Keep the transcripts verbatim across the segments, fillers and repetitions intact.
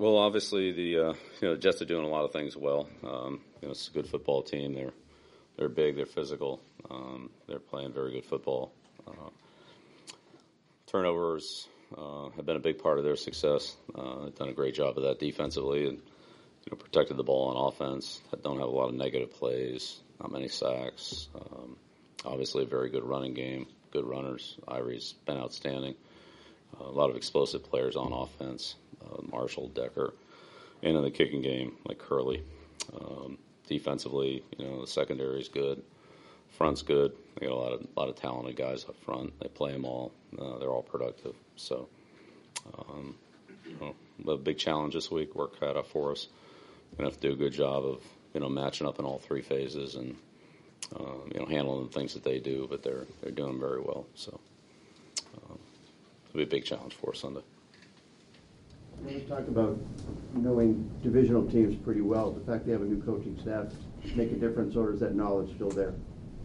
Well, obviously the uh, you know the Jets are doing a lot of things well. Um, you know, it's a good football team. They're they're big. They're physical. Um, they're playing very good football. Uh, turnovers uh, have been a big part of their success. Uh, they've done a great job of that defensively, and you know protected the ball on offense. Don't have a lot of negative plays. Not many sacks. Um, obviously, a very good running game. Good runners. Ivory's been outstanding. Uh, a lot of explosive players on offense. Uh, Marshall, Decker, and in the kicking game, like Curley. Um, defensively, you know, the secondary is good. Front's good. They got a lot of a lot of talented guys up front. They play them all. Uh, they're all productive. So, um, you know, a big challenge this week. Work cut out for us. Gonna have to do a good job of you know matching up in all three phases and um, you know handling the things that they do. But they're they're doing very well. So, um, it'll be a big challenge for us Sunday. When you talk about knowing divisional teams pretty well, the fact they have a new coaching staff make a difference, or is that knowledge still there?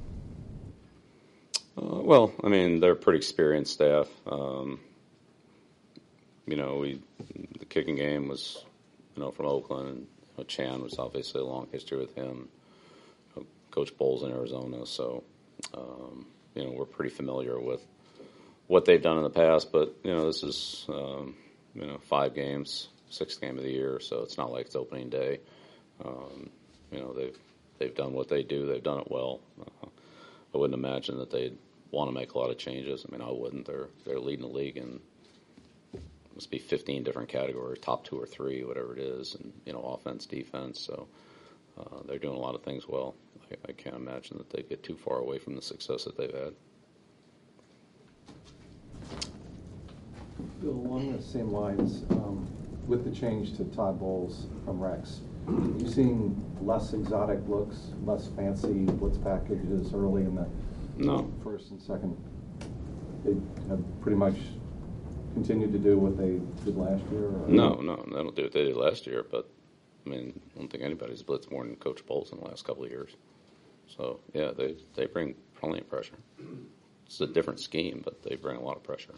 Uh, well, I mean, they're a pretty experienced staff. Um, you know, we the kicking game was, you know, from Oakland. And, you know, Chan was obviously a long history with him. You know, Coach Bowles in Arizona, so um, you know we're pretty familiar with what they've done in the past. But you know, this is um, you know five games, sixth game of the year, so it's not like it's opening day. Um, you know, they've they've done what they do. They've done it well. Uh, I wouldn't imagine that they'd want to make a lot of changes. I mean, I wouldn't. They're they're leading the league in must be fifteen different categories, top two or three, whatever it is, and you know, offense, defense. So uh, they're doing a lot of things well. I, I can't imagine that they'd get too far away from the success that they've had. Bill, along the same lines, um, with the change to Todd Bowles from Rex, are you seeing less exotic looks, less fancy blitz packages early in the No. first and second? They have pretty much continued to do what they did last year? Or? No, no, they don't do what they did last year. But I mean, I don't think anybody's blitzed more than Coach Bowles in the last couple of years. So yeah, they they bring plenty of pressure. It's a different scheme, but they bring a lot of pressure.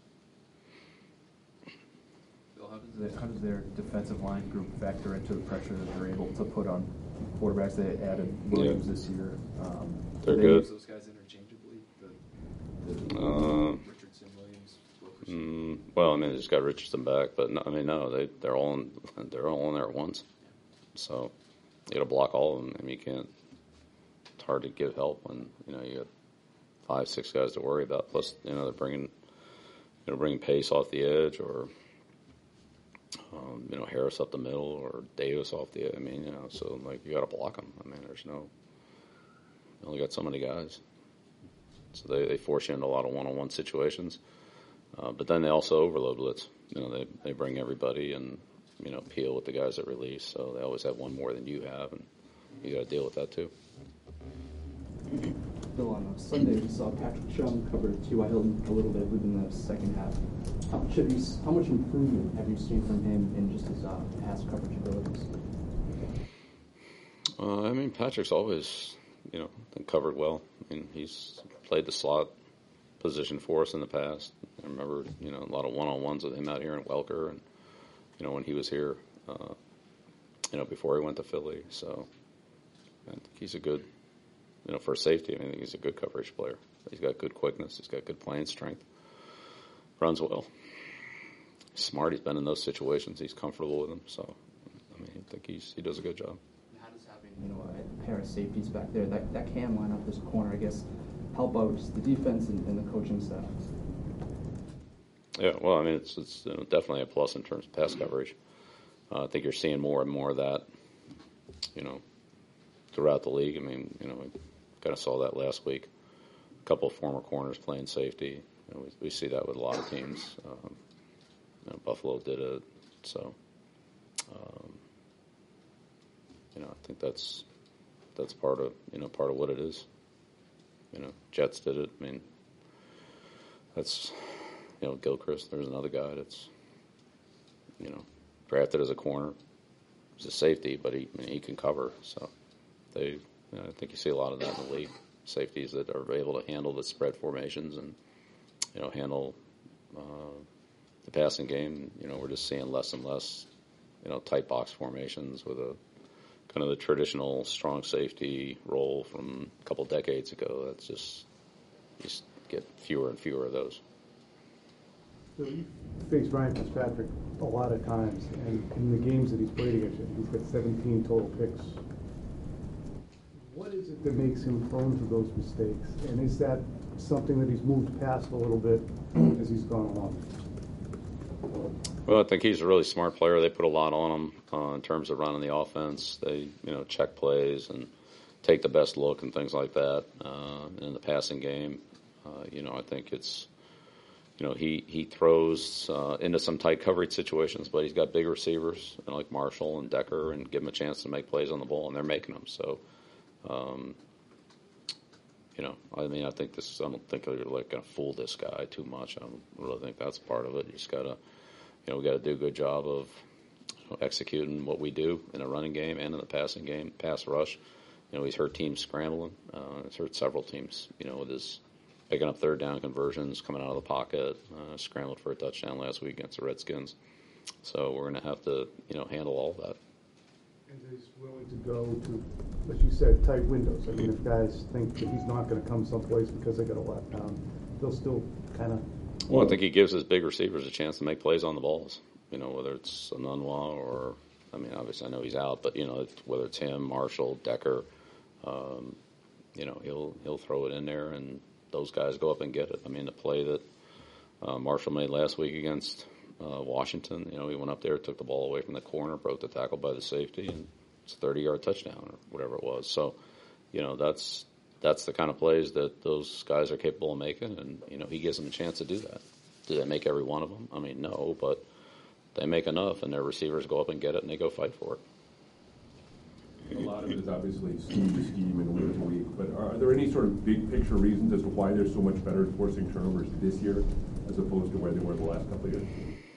How does, it, how does their defensive line group factor into the pressure that they're able to put on quarterbacks? They added Williams yeah. this year. Um, they're do they good. use those guys interchangeably? The, the uh, Richardson, Williams, mm, well, I mean, they just got Richardson back, but no, I mean, no, they they're all in, they're all in there at once. So you got to block all of them. I mean, you can't. It's hard to give help when you know you got five, six guys to worry about. Plus, you know, they're bringing, you know, bringing pace off the edge or. Um, you know, Harris up the middle or Davis off the. I mean, you know, so like you got to block them. I mean, there's no. You only got so many guys, so they, they force you into a lot of one-on-one situations. Uh, but then they also overload blitz. You know, they they bring everybody and you know peel with the guys that release. So they always have one more than you have, and you got to deal with that too. Bill, on Sunday we saw Patrick Chung cover T Y. Hilton a little bit within the second half. How much, have you, how much improvement have you seen from him in just his uh, pass coverage abilities? Uh, I mean, Patrick's always, you know, been covered well. I mean, he's played the slot position for us in the past. I remember, you know, a lot of one-on-ones with him out here in Welker, and you know, when he was here, uh, you know, before he went to Philly. So I think he's a good, you know, for safety. I mean, I think he's a good coverage player. He's got good quickness. He's got good playing strength. Runs well. He's smart. He's been in those situations. He's comfortable with them. So, I mean, I think he's he does a good job. How does having you know a pair of safeties back there that that can line up this corner, I guess, help out just the defense and, and the coaching staff? Yeah, well, I mean, it's it's you know, definitely a plus in terms of pass coverage. Uh, I think you're seeing more and more of that, you know, throughout the league. I mean, you know, we kind of saw that last week. A couple of former corners playing safety. You know, we, we see that with a lot of teams. Um, you know, Buffalo did it, so um, you know, I think that's that's part of you know part of what it is. You know, Jets did it. I mean, that's you know Gilchrist. There's another guy that's you know drafted as a corner. He's a safety, but he I mean, he can cover. So they, you know, I think you see a lot of that in the league. Safeties that are able to handle the spread formations and you know handle uh, the passing game. You know, we're just seeing less and less you know, tight box formations with a kind of the traditional strong safety role from a couple decades ago. That's just, just get fewer and fewer of those. So you faced Ryan Fitzpatrick a lot of times, and in the games that he's played against you, he's got seventeen total picks. What is it that makes him prone to those mistakes? And is that something that he's moved past a little bit as he's gone along? Well, I think he's a really smart player. They put a lot on him uh, in terms of running the offense. They, you know, check plays and take the best look and things like that. Uh, in the passing game, uh, you know, I think it's, you know, he he throws uh, into some tight coverage situations, but he's got big receivers you know, like Marshall and Decker, and give him a chance to make plays on the ball, and they're making them. So, um, you know, I mean, I think this. I don't think they're like going to fool this guy too much. I don't really think that's part of it. You just gotta. You know, we got to do a good job of you know, executing what we do in a running game and in the passing game, pass rush. You know, he's hurt teams scrambling. Uh, he's hurt several teams, you know, with his picking up third down conversions, coming out of the pocket, uh, scrambled for a touchdown last week against the Redskins. So we're going to have to, you know, handle all that. And he's willing to go to, as you said, tight windows. I mean, if guys think that he's not going to come someplace because they got a let down, they'll still kind of. Well, I think he gives his big receivers a chance to make plays on the balls. You know, whether it's Anunwa or, I mean, obviously I know he's out, but you know, whether it's him, Marshall, Decker, um, you know, he'll he'll throw it in there, and those guys go up and get it. I mean, the play that uh, Marshall made last week against uh, Washington, you know, he went up there, took the ball away from the corner, broke the tackle by the safety, and it's a thirty-yard touchdown or whatever it was. So, you know, that's. That's the kind of plays that those guys are capable of making, and you know he gives them a chance to do that. Do they make every one of them? I mean, no, but they make enough, and their receivers go up and get it, and they go fight for it. A lot of it is obviously scheme to scheme and week to week, but are there any sort of big picture reasons as to why they're so much better at forcing turnovers this year as opposed to where they were the last couple of years?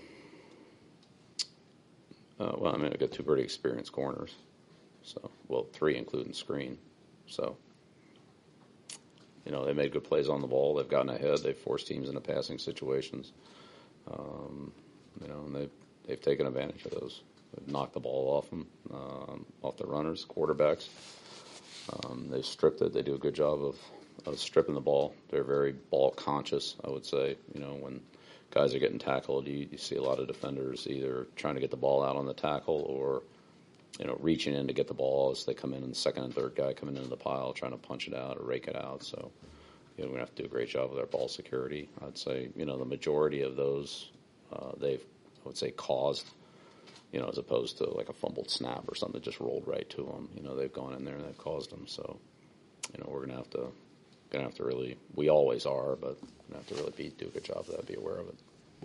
Uh, well, I mean, I've got two pretty experienced corners, so well, three including screen, so. You know, they made good plays on the ball. They've gotten ahead. They've forced teams into passing situations. Um, you know, and they've, they've taken advantage of those. They've knocked the ball off them, um, off the runners, quarterbacks. Um, they've stripped it. They do a good job of, of stripping the ball. They're very ball conscious, I would say. You know, when guys are getting tackled, you, you see a lot of defenders either trying to get the ball out on the tackle or you know, reaching in to get the ball as they come in, and the second and third guy coming into the pile trying to punch it out or rake it out. So, you know, we're going to have to do a great job with our ball security. I'd say, you know, the majority of those uh, they've, I would say, caused, you know, as opposed to like a fumbled snap or something that just rolled right to them. You know, they've gone in there and they've caused them. So, you know, we're going to have to, going to have to really, we always are, but we're going to have to really be, do a good job of that, be aware of it.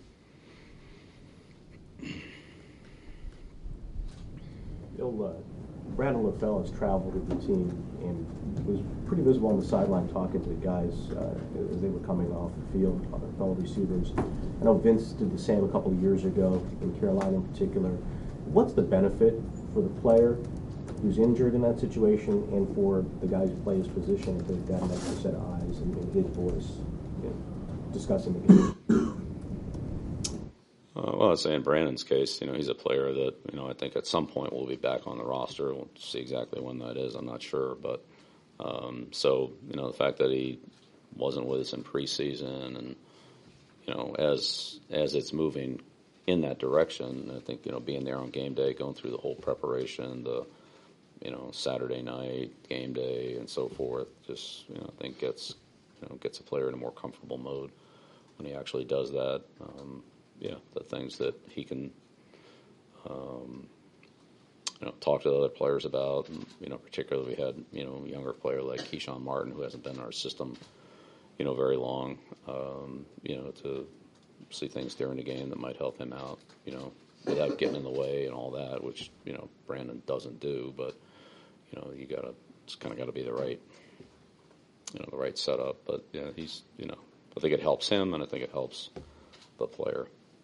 Bill, uh, Brandon LaFell has traveled with the team and was pretty visible on the sideline talking to the guys uh, as they were coming off the field, other fellow receivers. I know Vince did the same a couple of years ago, in Carolina in particular. What's the benefit for the player who's injured in that situation and for the guys who play his position if they've got an extra set of eyes and, and his voice you know, discussing the game? Uh, well, I'd say in Brandon's case, you know, he's a player that, you know, I think at some point will be back on the roster. We'll see exactly when that is. I'm not sure. But um, so, you know, the fact that he wasn't with us in preseason and, you know, as as it's moving in that direction, I think, you know, being there on game day, going through the whole preparation, the, you know, Saturday night, game day, and so forth, just, you know, I think gets, you know, gets a player in a more comfortable mode when he actually does that. Um, Yeah, the things that he can, um, you know, talk to the other players about. And, you know, particularly we had, you know, a younger player like Keyshawn Martin who hasn't been in our system, you know, very long. Um, you know, to see things during the game that might help him out, you know, without getting in the way and all that, which, you know, Brandon doesn't do. But, you know, you gotta, it's kind of got to be the right, you know, the right setup. But yeah, he's, you know, I think it helps him, and I think it helps the player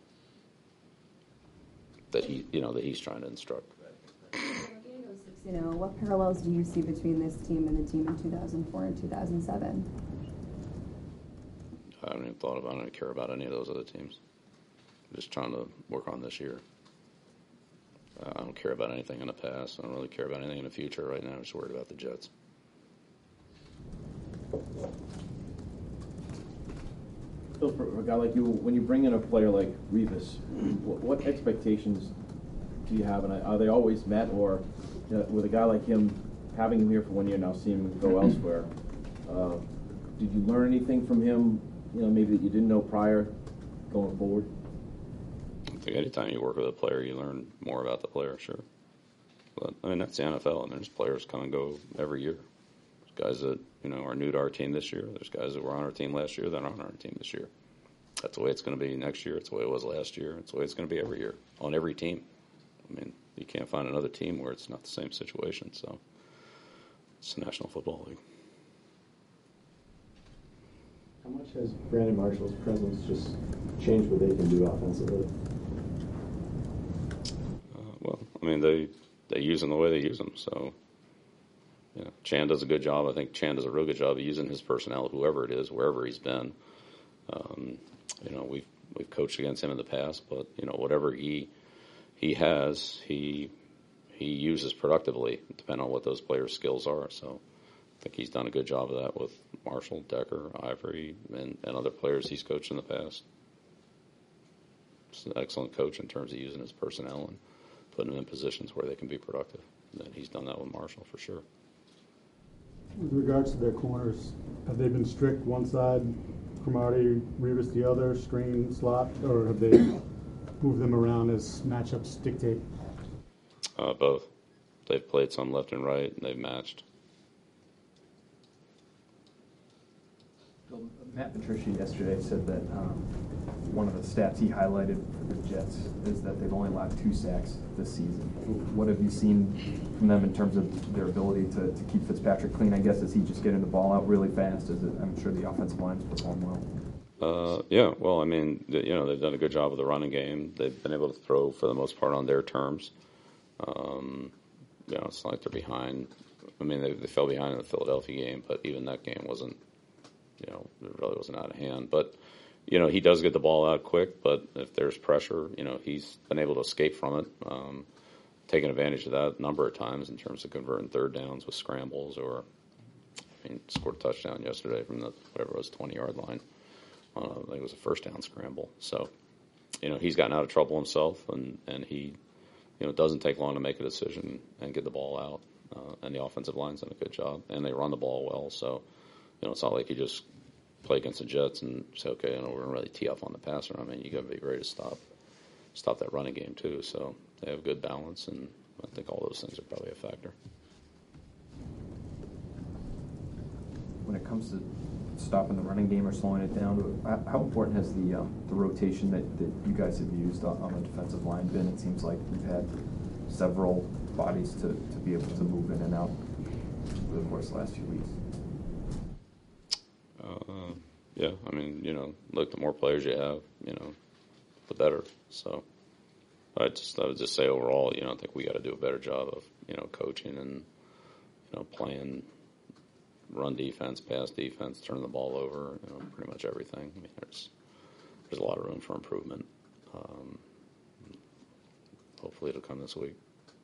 that he, you know, that he's trying to instruct. You know, what parallels do you see between this team and the team in two thousand four and two thousand seven? I haven't even thought about it. I don't care about any of those other teams. I'm just trying to work on this year. Uh, don't care about anything in the past. I don't really care about anything in the future right now. I'm just worried about the Jets. So for a guy like you, when you bring in a player like Revis, what, what expectations do you have, and are they always met, or you know, with a guy like him, having him here for one year now, seeing him go elsewhere, uh, did you learn anything from him, you know, maybe that you didn't know prior going forward? I think anytime you work with a player, you learn more about the player, sure. But, I mean, that's the N F L, and there's players come and go every year. There's guys that, you know, are new to our team this year. There's guys that were on our team last year that aren't on our team this year. That's the way it's going to be next year. It's the way it was last year. It's the way it's going to be every year on every team. I mean, you can't find another team where it's not the same situation, so it's the National Football League. How much has Brandon Marshall's presence just changed what they can do offensively? Uh, well, I mean, they they use him the way they use him. So, yeah, Chan does a good job. I think Chan does a real good job of using his personnel, whoever it is, wherever he's been. Um, you know, we've we've coached against him in the past, but you know, whatever he he has, he he uses productively, depending on what those players' skills are. So, I think he's done a good job of that with Marshall, Decker, Ivory, and, and other players he's coached in the past. He's an excellent coach in terms of using his personnel and putting them in positions where they can be productive. And he's done that with Marshall for sure. With regards to their corners, have they been strict one side, Cromartie, Revis the other, screen, slot, or have they moved them around as matchups dictate? Uh, both. They've played some left and right, and they've matched. Matt Patricia yesterday said that um, one of the stats he highlighted for the Jets is that they've only allowed two sacks this season. What have you seen from them in terms of their ability to, to keep Fitzpatrick clean? I guess, is he just getting the ball out really fast? Is it, I'm sure the offensive line's performed well. Uh, yeah, well, I mean, you know, they've done a good job with the running game. They've been able to throw for the most part on their terms. Um, you know, it's not like they're behind. I mean, they, they fell behind in the Philadelphia game, but even that game wasn't, you know, it really wasn't out of hand. But, you know, he does get the ball out quick, but if there's pressure, you know, he's been able to escape from it, um, taking advantage of that a number of times in terms of converting third downs with scrambles or, I mean, scored a touchdown yesterday from the, whatever it was, twenty-yard line. Uh, I think it was a first down scramble. So, you know, he's gotten out of trouble himself, and, and he, you know, it doesn't take long to make a decision and get the ball out. Uh, and the offensive line's done a good job, and they run the ball well. So, you know, it's not like you just play against the Jets and say, okay, you know, we're going to really tee up on the passer. I mean, you got to be ready to stop stop that running game too. So they have good balance, and I think all those things are probably a factor. When it comes to stopping the running game or slowing it down, how important has the um, the rotation that, that you guys have used on, on the defensive line been? It seems like you've had several bodies to, to be able to move in and out over the course of the last few weeks. Uh, yeah, I mean, you know, look, the more players you have, you know, the better. So I just, I would just say overall, you know, I think we got to do a better job of, you know, coaching and, you know, playing run defense, pass defense, turn the ball over, you know, pretty much everything. I mean, there's, there's a lot of room for improvement. Um, hopefully it'll come this week.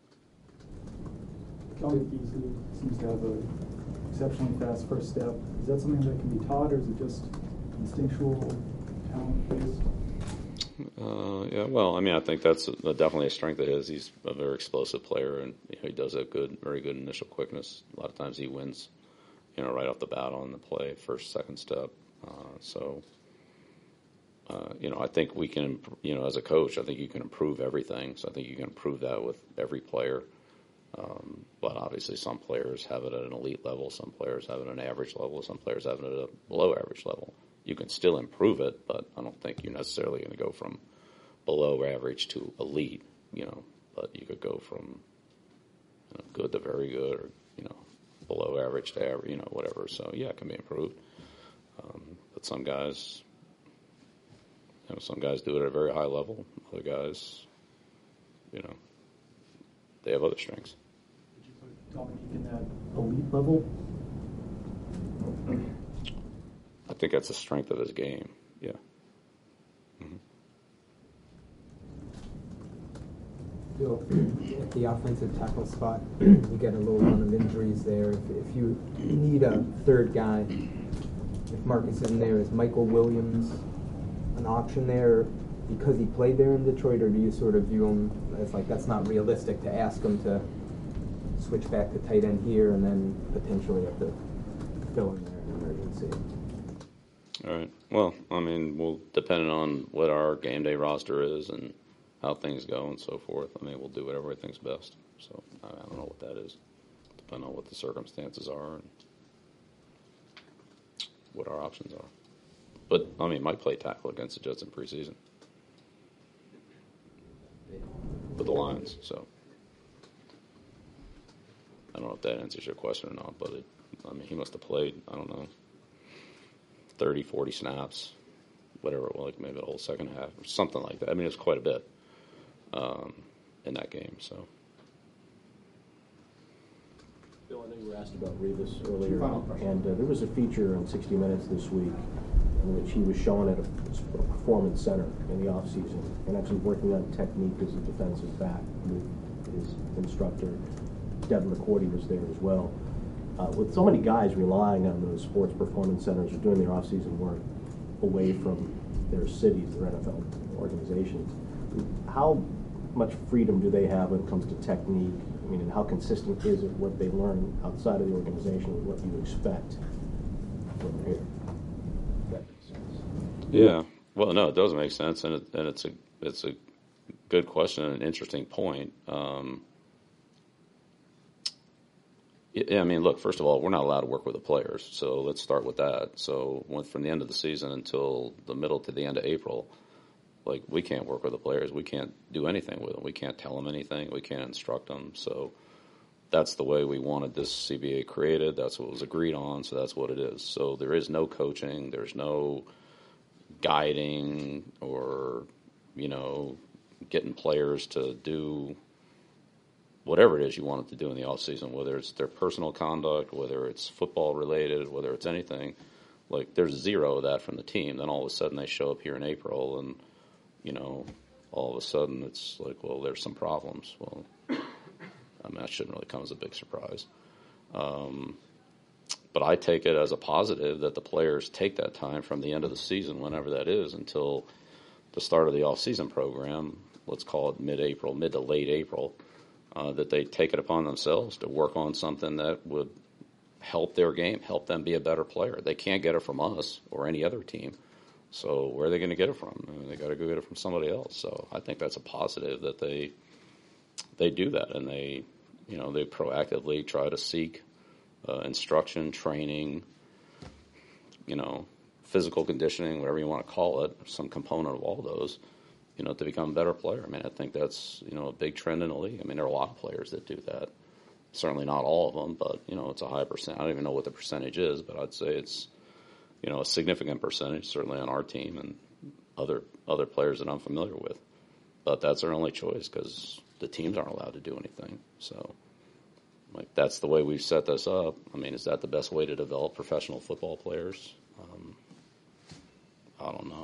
Kelly Beasley seems to have an exceptionally fast first step. Is that something that can be taught, or is it just instinctual, talent-based? Uh, yeah, well, I mean, I think that's a, definitely a strength of his. He's a very explosive player, and you know, he does have good, very good initial quickness. A lot of times he wins, you know, right off the bat on the play, first, second step. Uh, so, uh, you know, I think we can, you know, as a coach, I think you can improve everything. So I think you can improve that with every player. Um, but obviously some players have it at an elite level, some players have it at an average level, some players have it at a below average level. You can still improve it, but I don't think you're necessarily going to go from below average to elite, you know, but you could go from, you know, good to very good, or, you know, below average to average, you know, whatever. So yeah, it can be improved. Um, but some guys, you know, some guys do it at a very high level. Other guys, you know, they have other strengths. Would you put Dominique in that elite level? I think that's a strength of his game. Yeah. Mm-hmm. Bill, at the offensive tackle spot, you get a little run of injuries there. If, if you need a third guy, if Marcus is in there, is Michael Williams an option there because he played there in Detroit, or do you sort of view him as like that's not realistic to ask him to switch back to tight end here and then potentially have to fill in there in an emergency? All right. Well, I mean, we'll depending on what our game day roster is and how things go and so forth. I mean, we'll do whatever we think's best. So I, I don't know what that is, depending on what the circumstances are and what our options are. But I mean, Mike played tackle against the Jets in preseason with the Lions. So I don't know if that answers your question or not. But it, I mean, he must have played. I don't know. thirty, forty snaps, whatever it was, like maybe the whole second half or something like that. I mean, it was quite a bit um, in that game. So, Bill, I know you were asked about Revis earlier, and uh, there was a feature on sixty minutes this week in which he was shown at a, a performance center in the offseason and actually working on technique as a defensive back with his instructor. Devin McCourty was there as well. Uh, with so many guys relying on those sports performance centers or doing their off-season work away from their cities, their N F L organizations, how much freedom do they have when it comes to technique? I mean, and how consistent is it what they learn outside of the organization with what you expect when they're here? That makes sense. yeah. Well, no, it does make sense, and it, and it's a it's a good question and an interesting point. Um, Yeah, I mean, look, first of all, we're not allowed to work with the players, so let's start with that. So when, from the end of the season until the middle to the end of April, like, we can't work with the players. We can't do anything with them. We can't tell them anything. We can't instruct them. So that's the way we wanted this C B A created. That's what was agreed on, so that's what it is. So there is no coaching. There's no guiding or, you know, getting players to do whatever it is you want them to do in the off season, whether it's their personal conduct, whether it's football related, whether it's anything. Like, there's zero of that from the team. Then all of a sudden they show up here in April and, you know, all of a sudden it's like, well, there's some problems. Well, I mean, that shouldn't really come as a big surprise. Um, but I take it as a positive that the players take that time from the end of the season, whenever that is, until the start of the off-season program, let's call it mid-April, mid to late April, Uh, that they take it upon themselves to work on something that would help their game, help them be a better player. They can't get it from us or any other team. So where are they going to get it from? I mean, they got to go get it from somebody else. So I think that's a positive that they they do that, and they, you know, they proactively try to seek uh, instruction, training, you know, physical conditioning, whatever you want to call it, some component of all those, you know, to become a better player. I mean, I think that's, you know, a big trend in the league. I mean, there are a lot of players that do that. Certainly not all of them, but, you know, it's a high percent. I don't even know what the percentage is, but I'd say it's, you know, a significant percentage, certainly on our team and other other players that I'm familiar with. But that's their only choice because the teams aren't allowed to do anything. So, like, that's the way we've set this up. I mean, is that the best way to develop professional football players? Um, I don't know.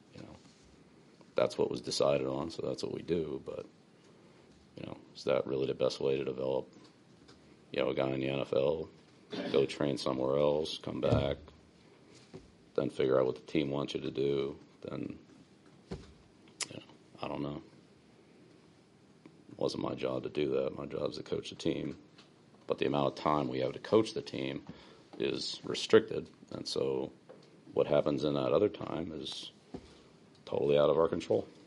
That's what was decided on, so that's what we do. But, you know, is that really the best way to develop, you know, a guy in the N F L, go train somewhere else, come back, then figure out what the team wants you to do? Then, you know, I don't know. It wasn't my job to do that. My job is to coach the team. But the amount of time we have to coach the team is restricted. And so what happens in that other time is totally out of our control.